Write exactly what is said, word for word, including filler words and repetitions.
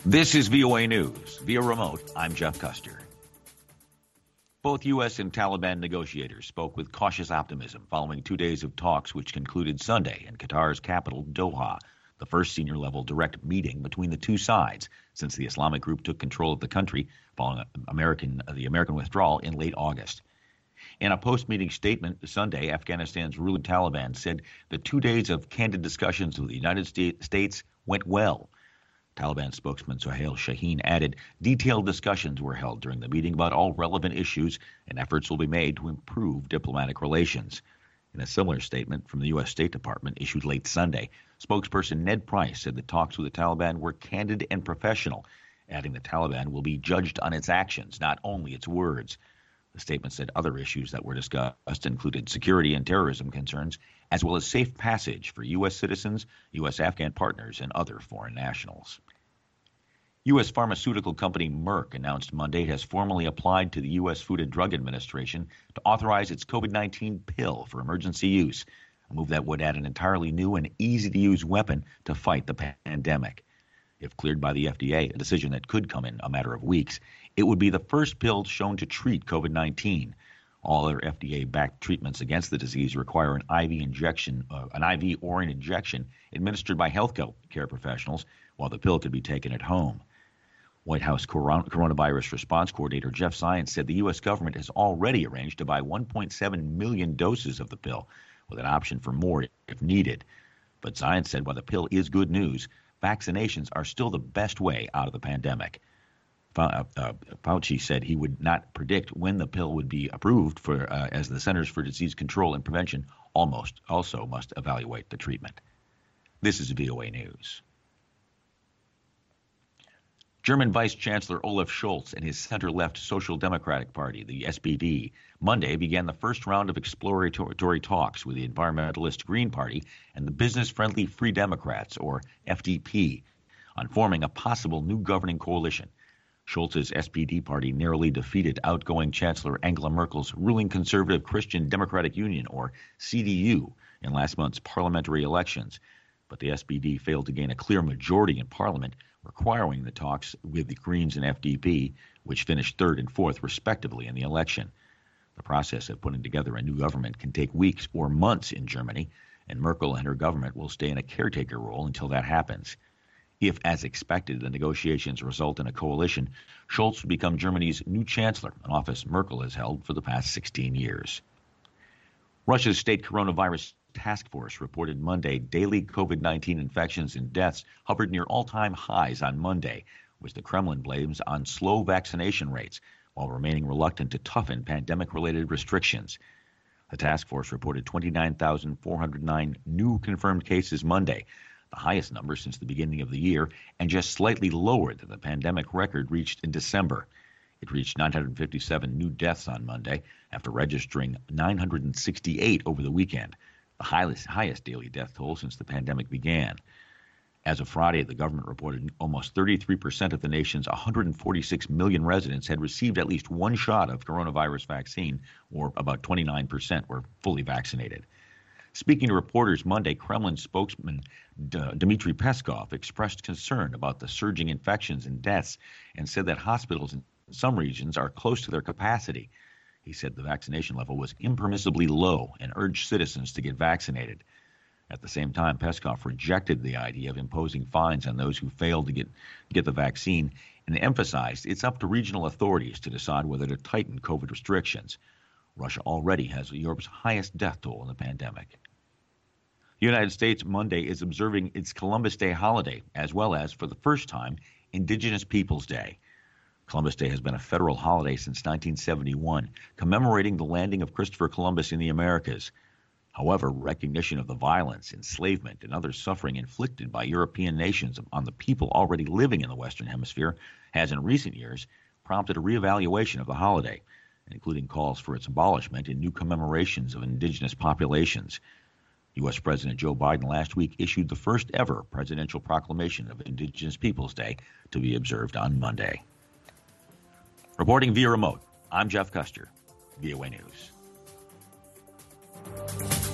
This is V O A News. Via remote, I'm Jeff Custer. Both U S and Taliban negotiators spoke with cautious optimism following two days of talks which concluded Sunday in Qatar's capital, Doha, the first senior-level direct meeting between the two sides since the Islamic group took control of the country following American, the American withdrawal in late August. In a post-meeting statement Sunday, Afghanistan's ruling Taliban said the two days of candid discussions with the United States went well. Taliban spokesman Sohail Shaheen added, detailed discussions were held during the meeting about all relevant issues, and efforts will be made to improve diplomatic relations. In a similar statement from the U S State Department issued late Sunday, spokesperson Ned Price said the talks with the Taliban were candid and professional, adding the Taliban will be judged on its actions, not only its words. The statement said other issues that were discussed included security and terrorism concerns, as well as safe passage for U S citizens, U S Afghan partners, and other foreign nationals. U S pharmaceutical company Merck announced Monday it has formally applied to the U S Food and Drug Administration to authorize its COVID nineteen pill for emergency use, a move that would add an entirely new and easy-to-use weapon to fight the pandemic. If cleared by the F D A, a decision that could come in a matter of weeks, it would be the first pill shown to treat COVID nineteen. All other F D A-backed treatments against the disease require an I V injection, uh, an I V or an injection administered by health care professionals, while the pill could be taken at home. White House Coronavirus Response Coordinator Jeff Zients said the U S government has already arranged to buy one point seven million doses of the pill, with an option for more if needed. But Zients said while the pill is good news, vaccinations are still the best way out of the pandemic. Fauci said he would not predict when the pill would be approved, for uh, as the Centers for Disease Control and Prevention almost also must evaluate the treatment. This is V O A News. German Vice Chancellor Olaf Scholz and his center-left Social Democratic Party, the S P D, Monday began the first round of exploratory talks with the environmentalist Green Party and the business-friendly Free Democrats, or F D P, on forming a possible new governing coalition. Scholz's S P D party narrowly defeated outgoing Chancellor Angela Merkel's ruling Conservative Christian Democratic Union, or C D U, in last month's parliamentary elections. But the S P D failed to gain a clear majority in Parliament, requiring the talks with the Greens and F D P, which finished third and fourth respectively in the election. The process of putting together a new government can take weeks or months in Germany, and Merkel and her government will stay in a caretaker role until that happens. If, as expected, the negotiations result in a coalition, Scholz would become Germany's new chancellor, an office Merkel has held for the past sixteen years. Russia's state coronavirus task force reported Monday daily COVID nineteen infections and deaths hovered near all-time highs on Monday, which the Kremlin blames on slow vaccination rates, while remaining reluctant to toughen pandemic-related restrictions. The task force reported twenty-nine thousand four hundred nine new confirmed cases Monday, the highest number since the beginning of the year, and just slightly lower than the pandemic record reached in December. It reached nine hundred fifty-seven new deaths on Monday after registering nine hundred sixty-eight over the weekend, the highest, highest daily death toll since the pandemic began. As of Friday, the government reported almost thirty-three percent of the nation's one hundred forty-six million residents had received at least one shot of coronavirus vaccine, or about twenty-nine percent were fully vaccinated. Speaking to reporters Monday, Kremlin spokesman D- Dmitry Peskov expressed concern about the surging infections and deaths and said that hospitals in some regions are close to their capacity. He said the vaccination level was impermissibly low and urged citizens to get vaccinated. At the same time, Peskov rejected the idea of imposing fines on those who failed to get, get the vaccine and emphasized it's up to regional authorities to decide whether to tighten COVID restrictions. Russia already has Europe's highest death toll in the pandemic. The United States Monday is observing its Columbus Day holiday, as well as, for the first time, Indigenous Peoples Day. Columbus Day has been a federal holiday since nineteen seventy-one, commemorating the landing of Christopher Columbus in the Americas. However, recognition of the violence, enslavement, and other suffering inflicted by European nations on the people already living in the Western Hemisphere has, in recent years, prompted a reevaluation of the holiday, including calls for its abolishment and new commemorations of indigenous populations. U S President Joe Biden last week issued the first ever presidential proclamation of Indigenous Peoples Day to be observed on Monday. Reporting via remote, I'm Jeff Custer, V O A News.